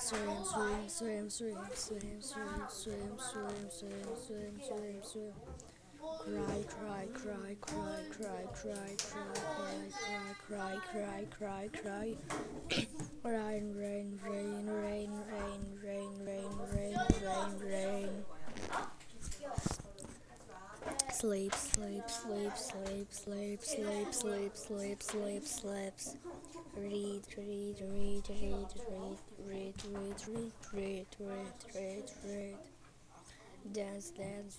Cry. Rain. Sleep. Read. Dance.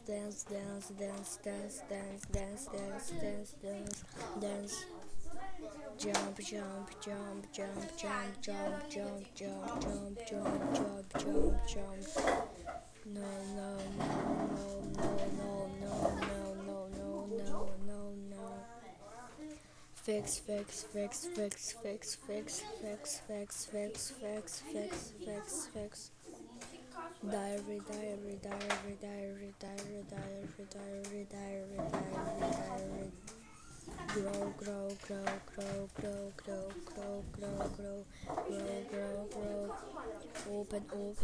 Jump. No, no, no, no, no, no, no, no, no, no, no, no, no. Fix. Diary. Grow. Open.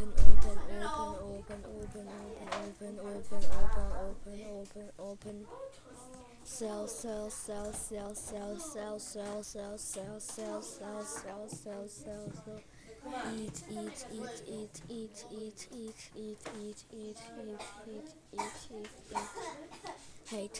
Sell. Eat. Hate.